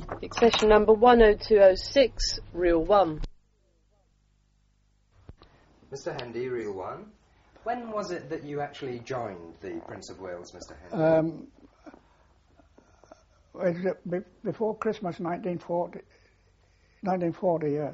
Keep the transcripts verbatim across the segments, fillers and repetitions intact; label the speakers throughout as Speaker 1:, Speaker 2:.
Speaker 1: Accession number one oh two oh six, reel one.
Speaker 2: Mister Hendy, reel one. When was it that you actually joined the Prince of Wales, Mister Hendy?
Speaker 3: Um, it was be- before Christmas nineteen forty, nineteen forty, yeah.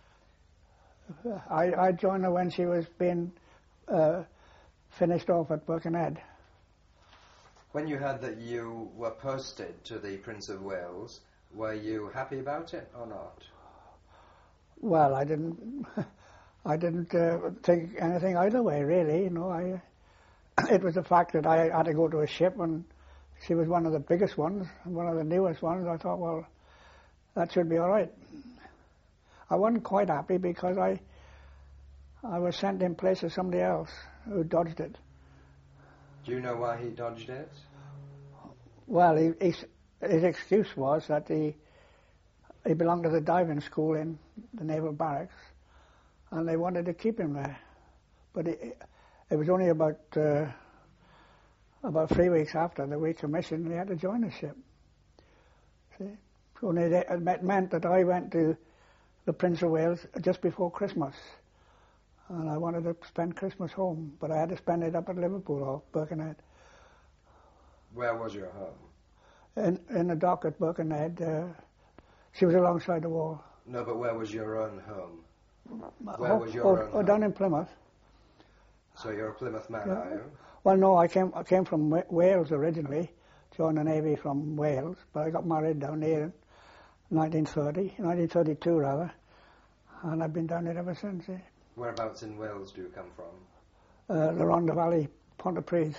Speaker 3: I, I joined her when she was being uh, finished off at Birkenhead.
Speaker 2: When you heard that you were posted to the Prince of Wales, were you happy about it or not?
Speaker 3: Well, I didn't. I didn't uh, think anything either way, really. You know, I. It was the fact that I had to go to a ship, and she was one of the biggest ones, one of the newest ones. I thought, well, that should be all right. I wasn't quite happy because I. I was sent in place of somebody else who dodged it.
Speaker 2: Do you know why he dodged it?
Speaker 3: Well, he, he, his excuse was that he he belonged to the diving school in the naval barracks, and they wanted to keep him there. But it, it was only about uh, about three weeks after that we commissioned, and he had to join the ship. See, only it meant that I went to the Prince of Wales just before Christmas, and I wanted to spend Christmas home, but I had to spend it up at Liverpool or Birkenhead.
Speaker 2: Where was your home?
Speaker 3: In, in the dock at Birkenhead. Uh, she was alongside the wall.
Speaker 2: No, but where was your own home? Where
Speaker 3: oh,
Speaker 2: was your
Speaker 3: oh,
Speaker 2: own
Speaker 3: oh,
Speaker 2: home?
Speaker 3: down in Plymouth.
Speaker 2: So you're a Plymouth man,
Speaker 3: Yeah.
Speaker 2: are you?
Speaker 3: Well, no, I came I came from Wa- Wales originally, joined the Navy from Wales, but I got married down here in nineteen thirty, nineteen thirty-two rather, and I've been down here ever since. Eh?
Speaker 2: Whereabouts in Wales do you come from?
Speaker 3: Uh, the Rhondda Valley, Pontypridd.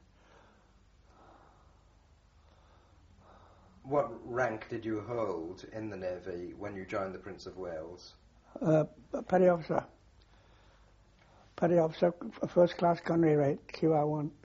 Speaker 2: What rank did you hold in the Navy when you joined the Prince of Wales?
Speaker 3: Uh, petty officer. Petty officer, f- first class gunnery rate, Q R one.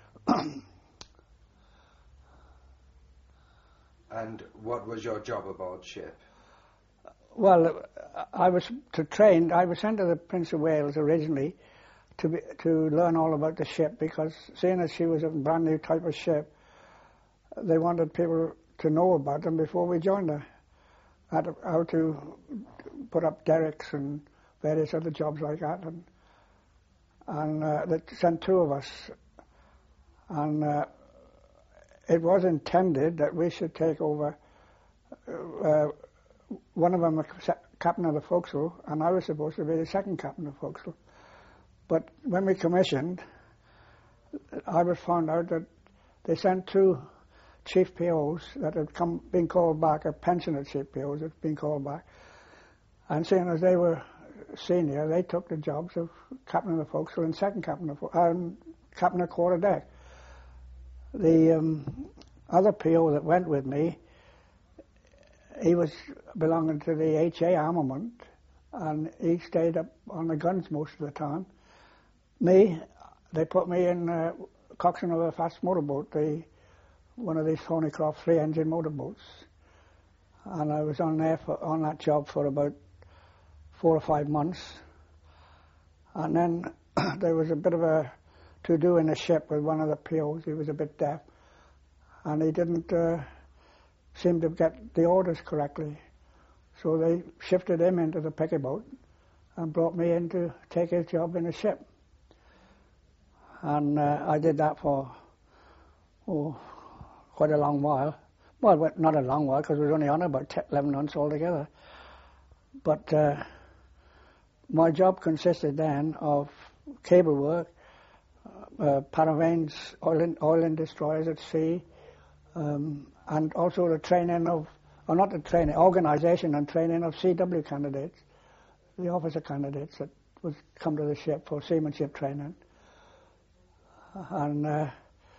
Speaker 2: And what was your job aboard ship?
Speaker 3: Well, I was to train. I was sent to the Prince of Wales originally to be, to learn all about the ship, because seeing as she was a brand new type of ship, they wanted people to know about them before we joined her. How to, how to put up derricks and various other jobs like that, and and uh, they sent two of us, and uh, it was intended that we should take over. Uh, one of them was captain of the forecastle, and I was supposed to be the second captain of the forecastle. But when we commissioned, I was found out that they sent two chief P Os that had come, been called back, or pensioned chief P Os that had been called back, and seeing as they were senior, they took the jobs of captain of the forecastle and second captain of um, captain of quarter deck. The um, other P O that went with me, he was belonging to the H A armament, and he stayed up on the guns most of the time. Me, they put me in uh, coxswain of a fast motorboat, the one of these Thornycroft three-engine motorboats, and I was on there for, on that job for about four or five months, and then there was a bit of a to-do in the ship with one of the P Os. He was a bit deaf, and he didn't uh, seem to get the orders correctly, so they shifted him into the picket boat and brought me in to take his job in the ship, and uh, I did that for oh. quite a long while. Well, not a long while, because we were only on about ten, eleven months altogether. But uh, my job consisted then of cable work, uh, paravanes, oil and, oil and destroyers at sea, um, and also the training of, or not the training, organisation and training of C W candidates, the officer candidates that would come to the ship for seamanship training. And uh,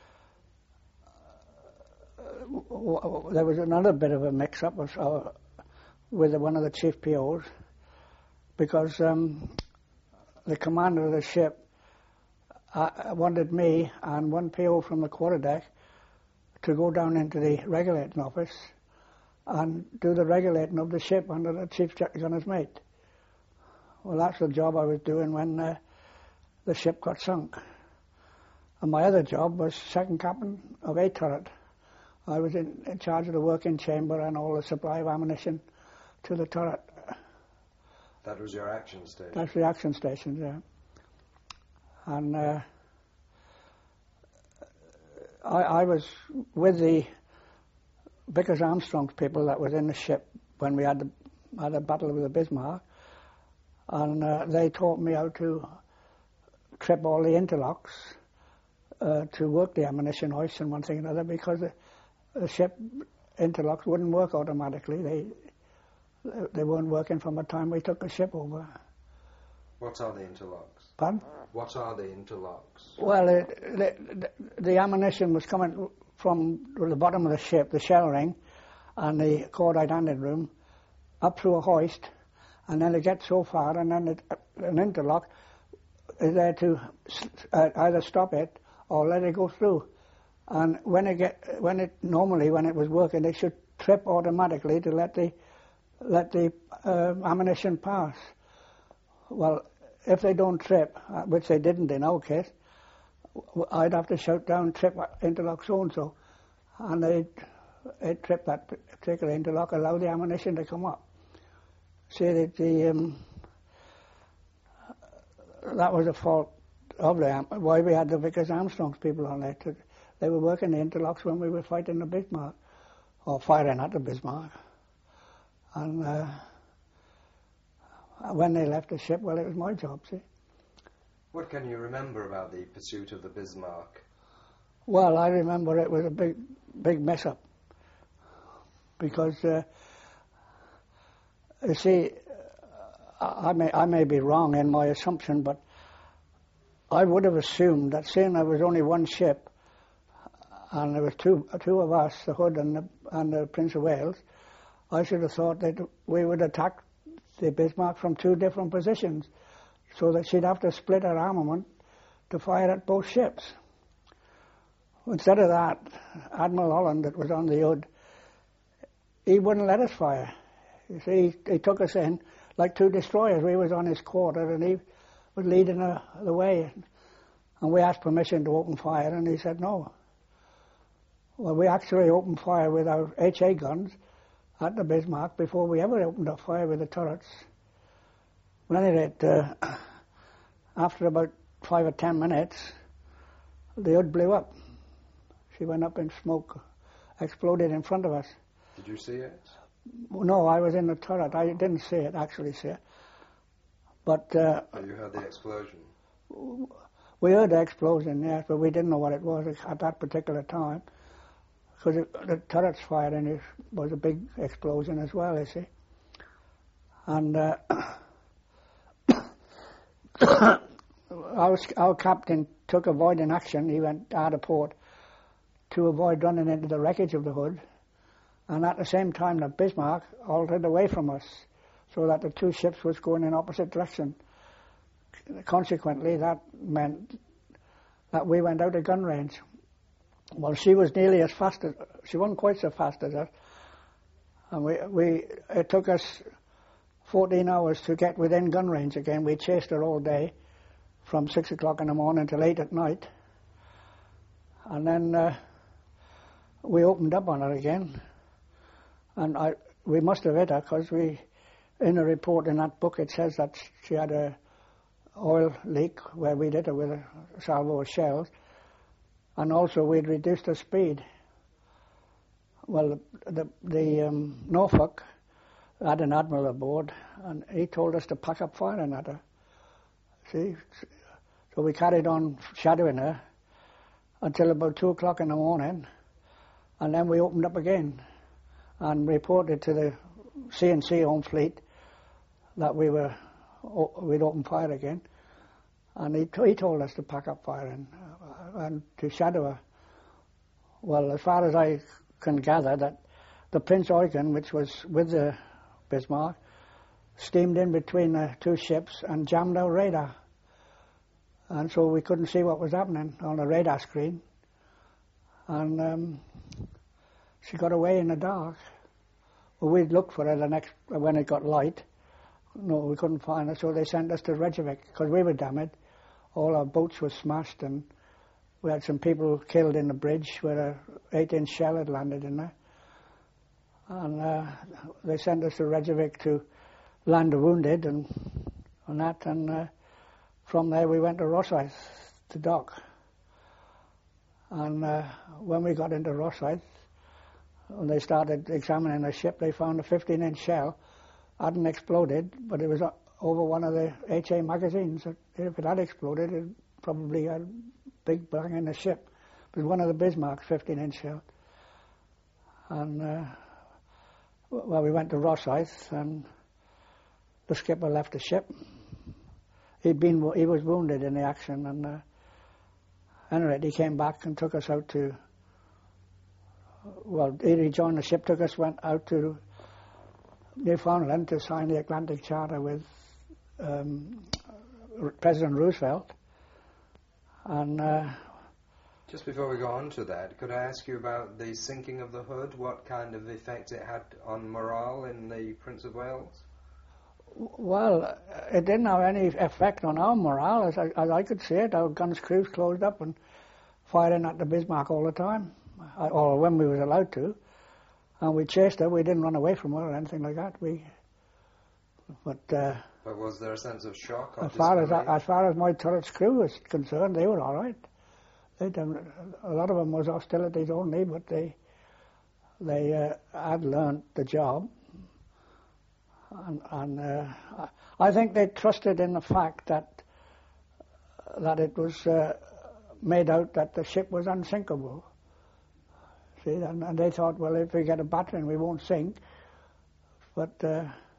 Speaker 3: there was another bit of a mix-up with, uh, with one of the chief P Os, because um, the commander of the ship uh, wanted me and one P O from the quarterdeck to go down into the regulating office and do the regulating of the ship under the chief gunner's mate. Well, that's the job I was doing when uh, the ship got sunk. And my other job was second captain of a turret I was in, in charge of the working chamber and all the supply of ammunition to the turret.
Speaker 2: That was your action station?
Speaker 3: That's the action station, yeah. And uh, I, I was with the Vickers Armstrong people that was in the ship when we had the, had the battle with the Bismarck, and uh, they taught me how to trip all the interlocks uh, to work the ammunition hoist and one thing and another, because the, the ship interlocks wouldn't work automatically. They they weren't working from the time we took the ship over.
Speaker 2: What are the interlocks?
Speaker 3: Pardon?
Speaker 2: What are the interlocks?
Speaker 3: Well, it, the, the ammunition was coming from the bottom of the ship, the shell ring, and the cordite handed room, up through a hoist, and then it gets so far, and then it, an interlock is there to uh, either stop it or let it go through. And when it get, when it normally when it was working, it should trip automatically to let the let the uh, ammunition pass. Well, if they don't trip, which they didn't in our case, I'd have to shout down, trip interlock so and so, and they'd, they'd trip that particular interlock, allow the ammunition to come up. See that the um, that was a fault of the why we had the Vickers Armstrong's people on there. To, they were working the interlocks when we were fighting the Bismarck, or firing at the Bismarck, and uh, when they left the ship, well, it was my job. See.
Speaker 2: What can you remember about the pursuit of the Bismarck?
Speaker 3: Well, I remember it was a big, big mess up, because uh, you see, I may I may be wrong in my assumption, but I would have assumed that seeing there was only one ship, and there was two two of us, the Hood and the, and the Prince of Wales, I should have thought that we would attack the Bismarck from two different positions, so that she'd have to split her armament to fire at both ships. Instead of that, Admiral Holland, that was on the Hood, he wouldn't let us fire. You see, he, he took us in like two destroyers. We was on his quarter, and he was leading uh, the way. And we asked permission to open fire, and he said no. Well, we actually opened fire with our H A guns at the Bismarck before we ever opened up fire with the turrets. At any rate, uh, after about five or ten minutes, the Hood blew up. She went up in smoke, exploded in front of us.
Speaker 2: Did you see it?
Speaker 3: No, I was in the turret. I didn't see it, actually see it. But uh,
Speaker 2: oh, you heard the explosion?
Speaker 3: We heard the explosion, yes, but we didn't know what it was at that particular time, because the turret's fire in it was a big explosion as well, you see. And uh, our, our captain took avoiding action. He went out of port to avoid running into the wreckage of the Hood, and at the same time the Bismarck altered away from us, so that the two ships was going in opposite direction. Consequently, that meant that we went out of gun range. Well, she was nearly as fast as, she wasn't quite so fast as us, and we, we it took us fourteen hours to get within gun range again. We chased her all day, from six o'clock in the morning till eight at night, and then uh, we opened up on her again, and I we must have hit her, because we, in a report in that book, it says that she had a oil leak where we'd hit her with a salvo of shells, and also we'd reduced her speed. Well, the the um, Norfolk had an admiral aboard, and he told us to pack up firing at her. See, so we carried on shadowing her until about two o'clock in the morning, and then we opened up again and reported to the C and C Home Fleet that we were we'd open fire again, and he, he told us to pack up firing uh, and to shadow her. Well, as far as I can gather, that the Prince Eugen, which was with the Bismarck, steamed in between the two ships and jammed our radar, and so we couldn't see what was happening on the radar screen, and um, she got away in the dark. Well, we'd looked for her the next when it got light. No, we couldn't find her, so they sent us to Reykjavik, because we were damaged. All our boats were smashed, and we had some people killed in the bridge where a eight-inch shell had landed in there. And uh, they sent us to Reykjavik to land the wounded and, and that. And uh, from there we went to Rosyth to dock. And uh, when we got into Rosyth, when they started examining the ship, they found a fifteen-inch shell. Hadn't exploded, but it was over one of the H A magazines. If it had exploded, it probably had a big bang in the ship. It was one of the Bismarck's fifteen-inch shells. And, uh, well, we went to Rosyth, and the skipper left the ship. He'd been, he was wounded in the action, and uh, anyway, he came back and took us out to, well, he rejoined the ship, took us, went out to Newfoundland to sign the Atlantic Charter with um, President Roosevelt. And uh,
Speaker 2: just before we go on to that, could I ask you about the sinking of the Hood? What kind of effect it had on morale in the Prince of Wales?
Speaker 3: Well, it didn't have any effect on our morale. As I, as I could see it, our guns' crews closed up and firing at the Bismarck all the time, or when we was allowed to. And we chased her. We didn't run away from her or anything like that. We, but uh,
Speaker 2: but was there a sense of shock or
Speaker 3: as far as
Speaker 2: disbelief?
Speaker 3: as far as my turret's crew was concerned, they were all right. They done, a lot of them was hostilities only, but they they uh, had learnt the job, and, and uh, I think they trusted in the fact that that it was uh, made out that the ship was unsinkable. See, and, and they thought, well, if we get a battering, we won't sink. But uh,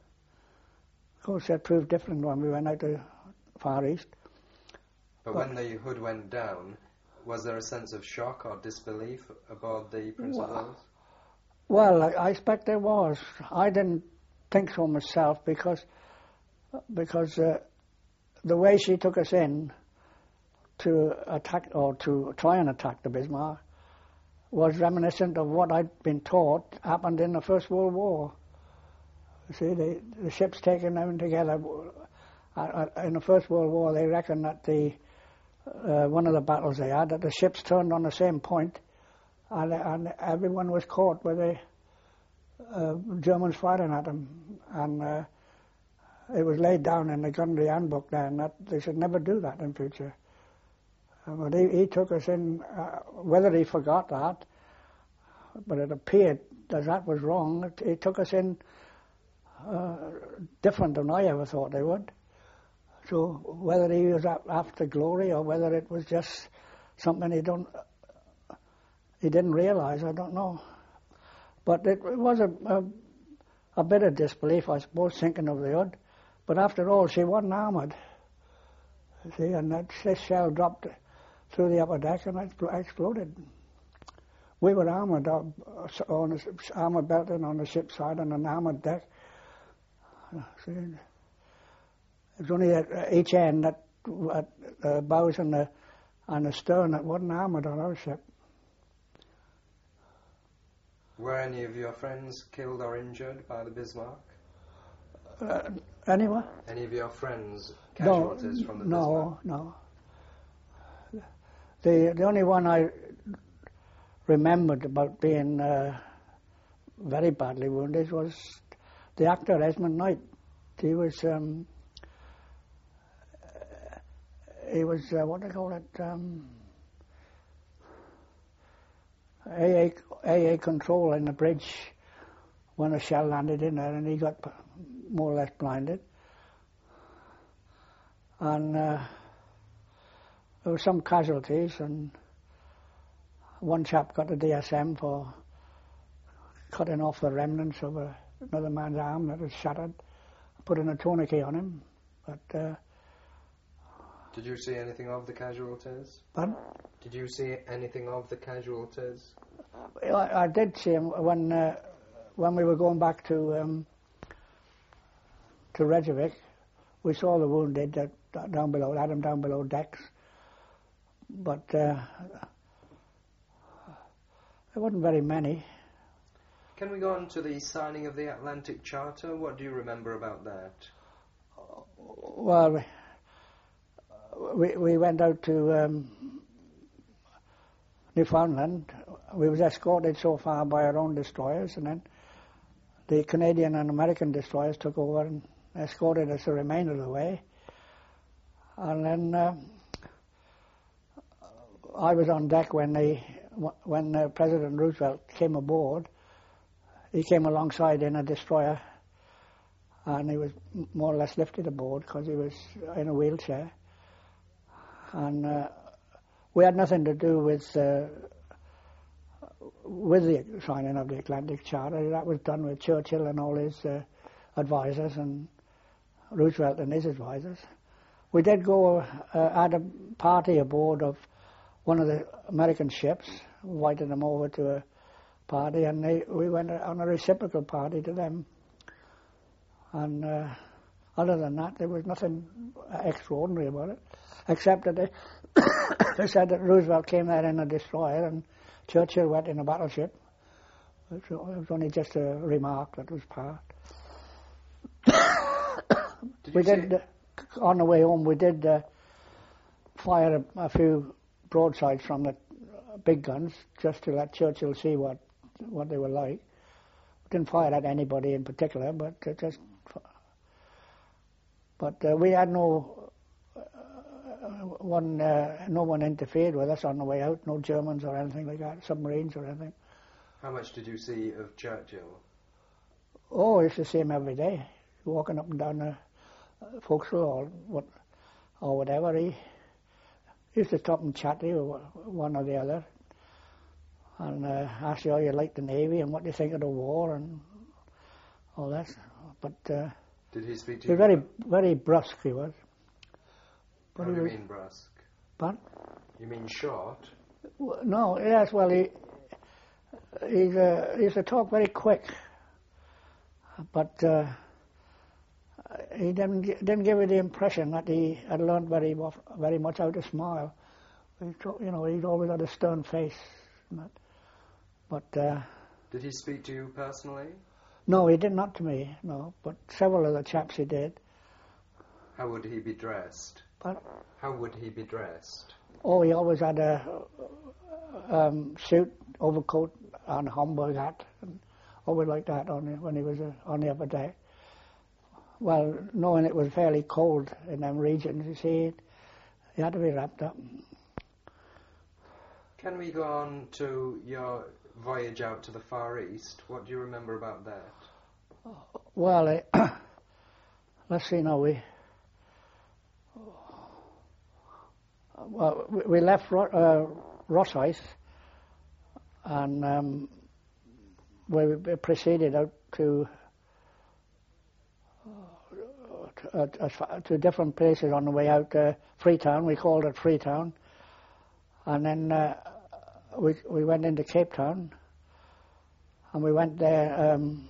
Speaker 3: of course, that proved different when we went out to Far East.
Speaker 2: But, but when the Hood went down, was there a sense of shock or disbelief aboard the Prince
Speaker 3: well,
Speaker 2: of Wales?
Speaker 3: Well, I, I expect there was. I didn't think so myself because because uh, the way she took us in to attack or to try and attack the Bismarck was reminiscent of what I'd been taught happened in the First World War. You see, the, the ships taking them together. Uh, in the First World War, they reckon that the uh, one of the battles they had, that the ships turned on the same point, and, and everyone was caught with the uh, Germans firing at them. And uh, it was laid down in the Gunnery Handbook then that they should never do that in future. But he, he took us in, uh, whether he forgot that, but it appeared that that was wrong. It, he took us in uh, different than I ever thought they would. So whether he was after glory or whether it was just something he don't, he didn't realize, I don't know. But it, it was a, a, a bit of disbelief, I suppose, thinking of the Hood. But after all, she wasn't armoured. See, and that this shell dropped through the upper deck and it exploded. We were armoured, uh, on a armoured belting on the ship's side and an armoured deck. See, it was only at each end, that at the bows and the, and the stern, that wasn't armoured on our ship.
Speaker 2: Were any of your friends killed or injured by the Bismarck?
Speaker 3: Uh, anyway?
Speaker 2: Any of your friends casualties
Speaker 3: no,
Speaker 2: from the
Speaker 3: no,
Speaker 2: Bismarck?
Speaker 3: No, no. The, the only one I remembered about being uh, very badly wounded was the actor Esmond Knight. He was, um, he was, uh, what do they call it, um, A A, A A control in the bridge when a shell landed in there, and he got more or less blinded. And uh, there were some casualties, and one chap got a D S M for cutting off the remnants of a, another man's arm that was shattered, putting a tourniquet on him. But uh,
Speaker 2: did you see anything of the casualties?
Speaker 3: Pardon?
Speaker 2: Did you see anything of the casualties?
Speaker 3: I, I did see him when uh, when we were going back to um, to Reykjavik. We saw the wounded that down below, had them down below decks, but uh, there wasn't very many.
Speaker 2: Can we go on to the signing of the Atlantic Charter? What do you remember about that?
Speaker 3: Well, we we, we went out to um, Newfoundland. We was escorted so far by our own destroyers, and then the Canadian and American destroyers took over and escorted us the remainder of the way. And then uh, I was on deck when the when uh, President Roosevelt came aboard. He came alongside in a destroyer, and he was more or less lifted aboard because he was in a wheelchair. And uh, we had nothing to do with uh, with the signing of the Atlantic Charter. That was done with Churchill and all his uh, advisors, and Roosevelt and his advisors. We did go uh, at a party aboard of one of the American ships, invited them over to a party, and they, we went on a reciprocal party to them. And uh, other than that, there was nothing extraordinary about it, except that they, they said that Roosevelt came there in a destroyer and Churchill went in a battleship. It was only just a remark that was part.
Speaker 2: Did
Speaker 3: we did, uh, on the way home, we did uh, fire a, a few broadsides from the big guns just to let Churchill see what what they were like. We didn't fire at anybody in particular, but uh, just. But uh, we had no uh, one, uh, no one interfered with us on the way out. No Germans or anything like that, submarines or anything.
Speaker 2: How much did you see of Churchill?
Speaker 3: Oh, I used to see him every day, walking up and down the uh, forecastle or what, or whatever. He used to stop and chat to you, one or the other, and uh, ask you how you liked the Navy and what you think of the war and all that. But uh,
Speaker 2: did he speak to
Speaker 3: he
Speaker 2: you?
Speaker 3: was very, very brusque. He was. But
Speaker 2: How do you
Speaker 3: was,
Speaker 2: mean brusque?
Speaker 3: But
Speaker 2: You mean short?
Speaker 3: no, yes. Well, he he's, uh, he used to talk very quick, but uh, he didn't didn't give you the impression that he had learned very very much how to smile. He talk, you know, he'd always had a stern face. And that. But uh,
Speaker 2: did he speak to you personally?
Speaker 3: No, he did not to me. No, but several of the chaps he did.
Speaker 2: How would he be dressed?
Speaker 3: But
Speaker 2: How would he be dressed?
Speaker 3: oh, he always had a um, suit, overcoat, and Homburg hat, and always like that on the, when he was uh, on the upper deck. Well, knowing it was fairly cold in them regions, you see, it, he had to be wrapped up.
Speaker 2: Can we go on to your voyage out to the Far East? What do you remember about that?
Speaker 3: Well, uh, let's see now, we... Well, we left uh, Rosyth, and um, we proceeded out to uh, to, to different places on the way out to Freetown. We called it Freetown, and then uh, we we went into Cape Town, and we went there. Um,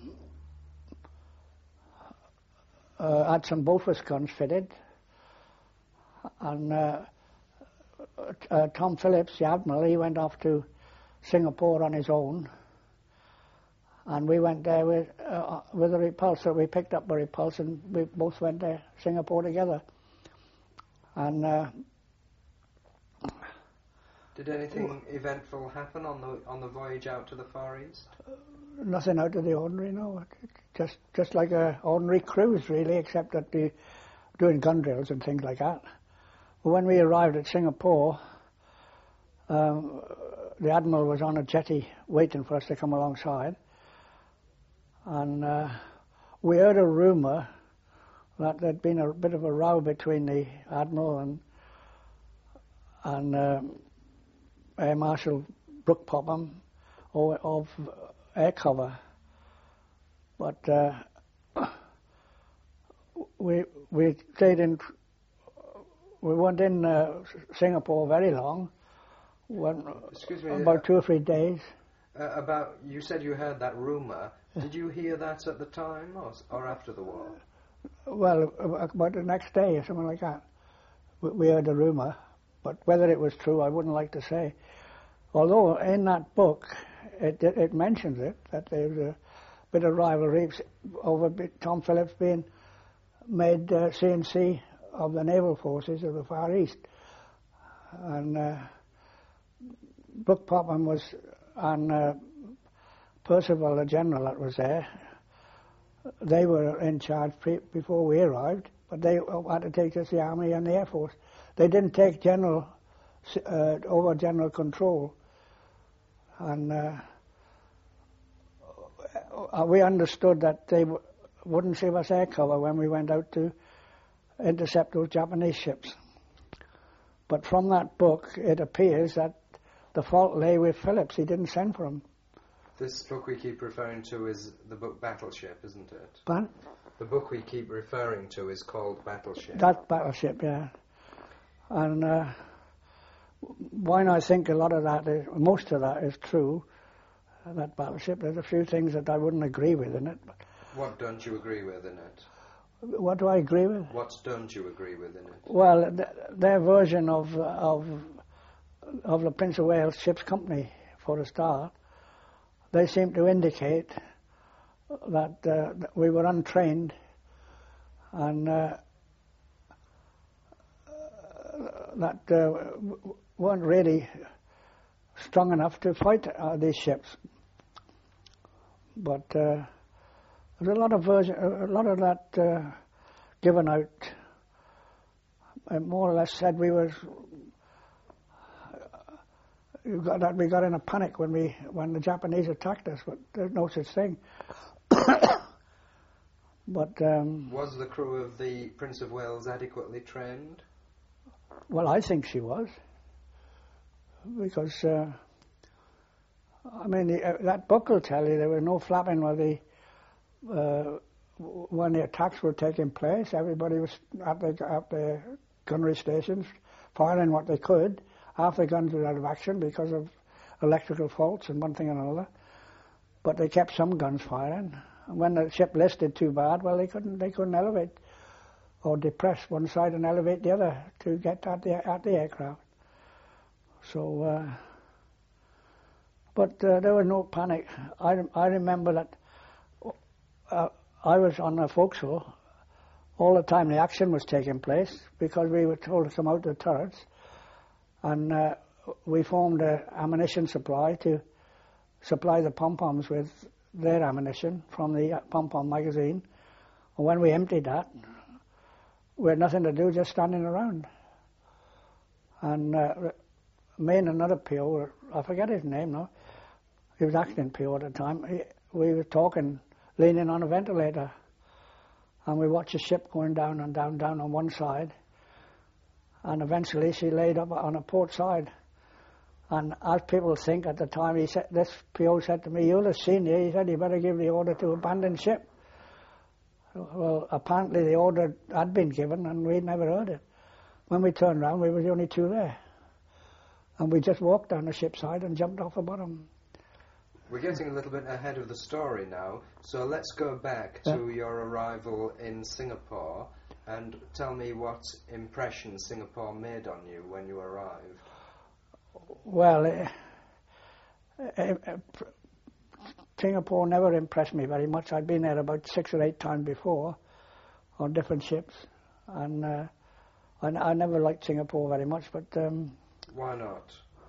Speaker 3: uh, had some Bofors guns fitted, and. Uh, Uh, Tom Phillips, the Admiral, he went off to Singapore on his own, and we went there with uh, with a repulsor. We picked up a repulsor, and we both went to Singapore together. And uh,
Speaker 2: did anything eventful happen on the on the voyage out to the Far East?
Speaker 3: Nothing out of the ordinary, no. Just just like a ordinary cruise, really, except that we doing gun drills and things like that. When we arrived at Singapore, um, the Admiral was on a jetty waiting for us to come alongside, and uh, we heard a rumour that there'd been a bit of a row between the Admiral and and um, Air Marshal Brooke Popham of, of air cover, but uh, we we stayed in. We weren't in uh, Singapore very long. When,
Speaker 2: Excuse me.
Speaker 3: About
Speaker 2: uh,
Speaker 3: two or three days.
Speaker 2: Uh, about you said you heard that rumour. Did you hear that at the time or or after the war?
Speaker 3: Well, about the next day or something like that. We, we heard a rumour, but whether it was true, I wouldn't like to say. Although in that book, it it, it mentions it that there was a bit of rivalry over Tom Phillips being made uh, C N C of the naval forces of the Far East, and uh, Brooke Popham was, and uh, Percival, the general that was there, they were in charge pre- before we arrived, but they had to take us the Army and the Air Force. They didn't take general uh, over general control, and uh, we understood that they w- wouldn't give us air cover when we went out to intercept those Japanese ships. But from that book, it appears that the fault lay with Phillips. He didn't send for him.
Speaker 2: This book we keep referring to is the book Battleship, isn't it?
Speaker 3: But
Speaker 2: The book we keep referring to is called Battleship.
Speaker 3: that Battleship, yeah. And uh, why I think a lot of that, is, most of that is true, uh, that Battleship. There's a few things that I wouldn't agree with in it. But
Speaker 2: What don't you agree with in it?
Speaker 3: what do I agree with?
Speaker 2: What don't you agree with in it?
Speaker 3: Well, th- their version of, of, of the Prince of Wales Ships Company, for a start, they seem to indicate that, uh, that we were untrained and uh, that uh, w- weren't really strong enough to fight uh, these ships. But uh, there's a lot of version, a lot of that uh, given out. I more or less said we were. You got that we got in a panic when we when the Japanese attacked us, but there's no such thing. But um,
Speaker 2: Was the crew of the Prince of Wales adequately trained?
Speaker 3: well, I think she was, because uh, I mean the, uh, that book will tell you there was no flapping while the uh, when the attacks were taking place. Everybody was at the at the gunnery stations firing what they could. Half the guns were out of action because of electrical faults and one thing and another. But they kept some guns firing. And when the ship listed too bad, well, they couldn't they couldn't elevate or depress one side and elevate the other to get at the at the aircraft. So, uh, but uh, there was no panic. I I remember that uh, I was on the forecastle all the time the action was taking place because we were told to come out the turrets. And uh, we formed an ammunition supply to supply the pom-poms with their ammunition from the pom-pom magazine. And when we emptied that, we had nothing to do, just standing around. And uh, me and another P O, I forget his name now, he was acting P O at the time, he, we were talking, leaning on a ventilator. And we watched the ship going down and down, down on one side. And eventually she laid up on a port side. And as people think at the time, he said, this P O said to me, "You'll have seen it." He said, "You better give the order to abandon ship." Well, apparently the order had been given and we'd never heard it. When we turned around, we were the only two there. And we just walked down the ship side and jumped off the bottom.
Speaker 2: We're getting a little bit ahead of the story now, so let's go back
Speaker 3: yeah.
Speaker 2: to your arrival in Singapore and tell me what impression Singapore made on you when you arrived.
Speaker 3: Well, uh, uh, uh, Singapore never impressed me very much. I'd been there about six or eight times before on different ships, and uh, I, I never liked Singapore very much. But um,
Speaker 2: why not?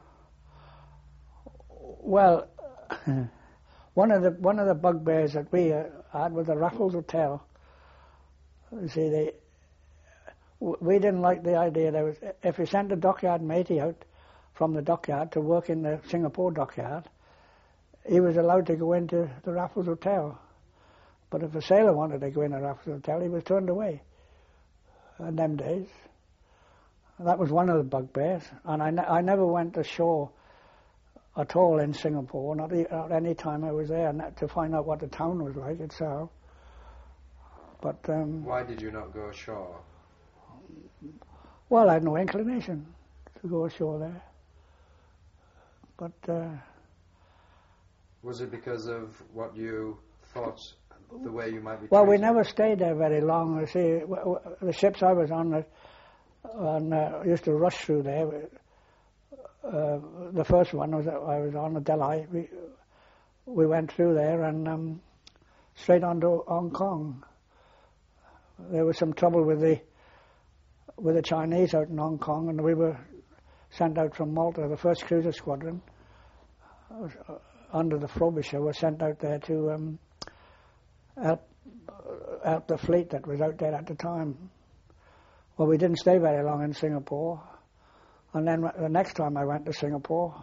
Speaker 3: Well, one of the one of the bugbears that we uh, had was the Raffles Hotel. You see, they we didn't like the idea there was if you sent a dockyard matey out from the dockyard to work in the Singapore dockyard, he was allowed to go into the Raffles Hotel. But if a sailor wanted to go in the Raffles Hotel, he was turned away in them days. And that was one of the bugbears. And I, ne- I never went ashore at all in Singapore, not e- at any time I was there, not to find out what the town was like itself. But um,
Speaker 2: why did you not go ashore?
Speaker 3: Well, I had no inclination to go ashore there. But uh,
Speaker 2: was it because of what you thought, the way you might be
Speaker 3: well,
Speaker 2: treated?
Speaker 3: we never stayed there very long. You see, w- w- the ships I was on, uh, on uh, used to rush through there. Uh, the first one was I was on the Delhi. We we went through there and um, straight on to Hong Kong. There was some trouble with the with the Chinese out in Hong Kong, and we were sent out from Malta, the first cruiser squadron, uh, under the Frobisher were sent out there to um, help, uh, help the fleet that was out there at the time. Well, we didn't stay very long in Singapore. And then the next time I went to Singapore,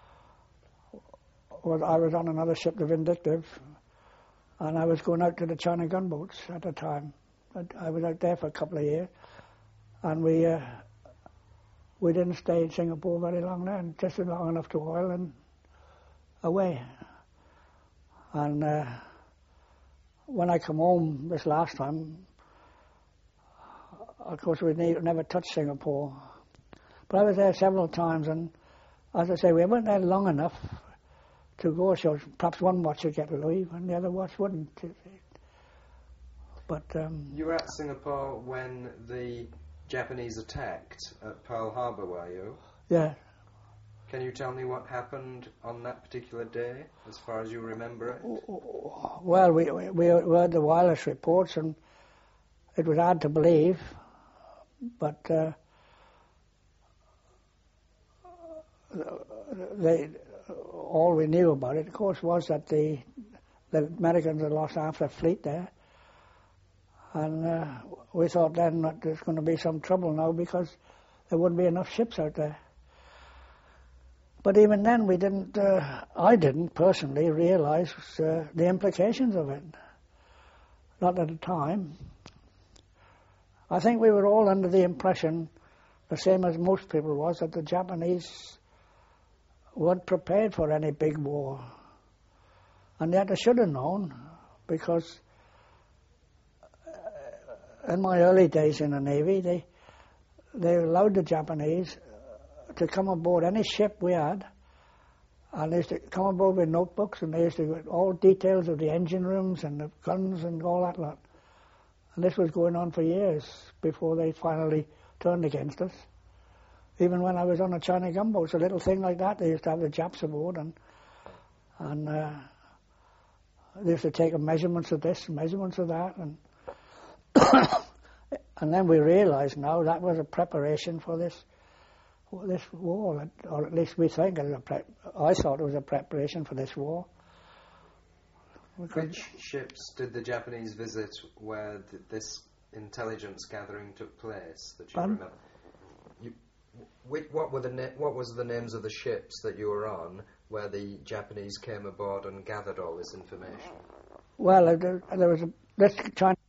Speaker 3: was I was on another ship, the Vindictive, and I was going out to the China gunboats at the time. I was out there for a couple of years, and we uh, we didn't stay in Singapore very long then, just long enough to oil and away. And uh, when I come home this last time, of course we ne- never touched Singapore, but I was there several times, and as I say, we weren't there long enough to go, so perhaps one watch would get to leave and the other watch wouldn't. But um,
Speaker 2: you were at Singapore when the Japanese attacked at Pearl Harbor, were you?
Speaker 3: Yeah.
Speaker 2: Can you tell me what happened on that particular day, as far as you remember it?
Speaker 3: Well, we we, we heard the wireless reports, and it was hard to believe, but uh, they. all we knew about it, of course, was that the the Americans had lost half their fleet there. And uh, we thought then that there's going to be some trouble now because there wouldn't be enough ships out there. But even then we didn't, uh, I didn't personally realize uh, the implications of it. Not at the time. I think we were all under the impression, the same as most people was, that the Japanese weren't prepared for any big war. And yet they should have known, because in my early days in the Navy, they they allowed the Japanese to come aboard any ship we had, and they used to come aboard with notebooks, and they used to get all details of the engine rooms and the guns and all that lot. And this was going on for years before they finally turned against us. Even when I was on a China gunboat, a little thing like that, they used to have the Japs aboard, and and uh, they used to take measurements of this, measurements of that, and and then we realised now that was a preparation for this this war, or at least we think it was a prep. I thought it was a preparation for this war.
Speaker 2: Which ships did the Japanese visit where th- this intelligence gathering took place? That you
Speaker 3: Pardon?
Speaker 2: remember? You, Which, what were the na- what was the names of the ships that you were on where the Japanese came aboard and gathered all this information?
Speaker 3: Well, there, there was a, this China